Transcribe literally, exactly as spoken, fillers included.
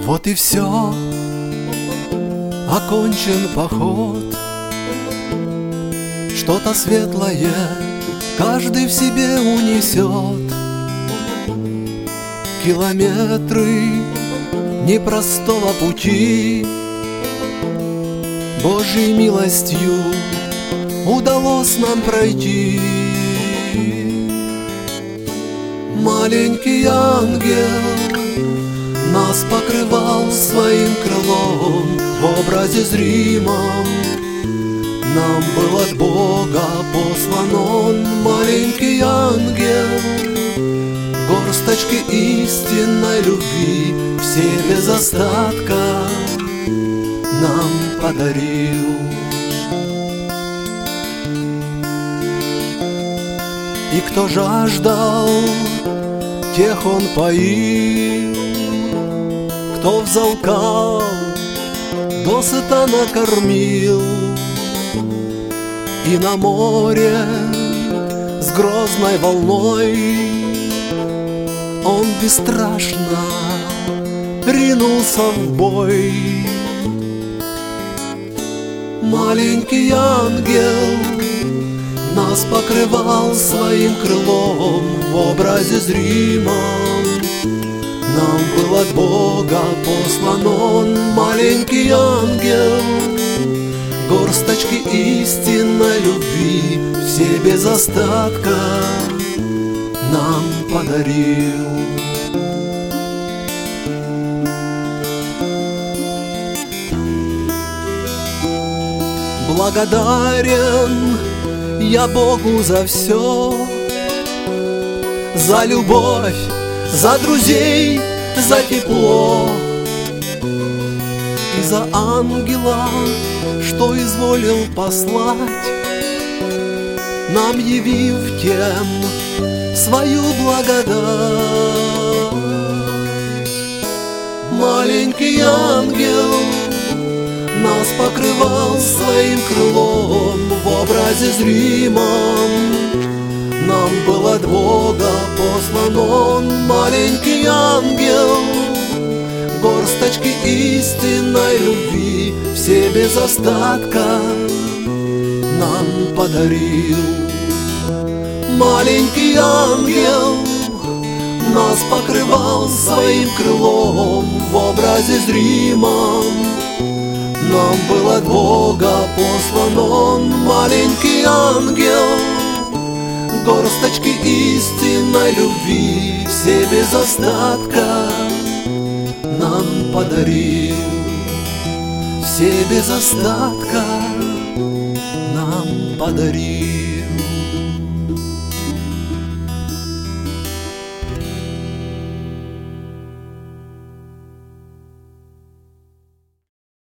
Вот и все, окончен поход. Что-то светлое каждый в себе унесет. Километры непростого пути Божьей милостью удалось нам пройти. Маленький ангел нас покрывал своим крылом в образе зримом. Нам был от Бога послан он, маленький ангел, горсточки истинной любви все без остатка нам подарил. И кто жаждал, тех он поил, кто взалкал, досыта накормил. И на море с грозной волной он бесстрашно ринулся в бой. Маленький ангел нас покрывал своим крылом в образе зримом. Нам был от Бога послан он, маленький ангел, горсточки истинной любви все без остатка нам подарил. Благодарен я Богу за все, за любовь, за друзей, за тепло и за ангела, что изволил послать, нам явив тем свою благодать. Маленький ангел нас покрывал своим крылом в образе зримом. Нам был от Бога послан он, маленький ангел, горсточки истинной любви все без остатка нам подарил. Маленький ангел нас покрывал своим крылом в образе зримом. Нам был от Бога послан он, маленький ангел, горсточки истинной любви все без остатка нам подарил. Все без остатка нам подарил.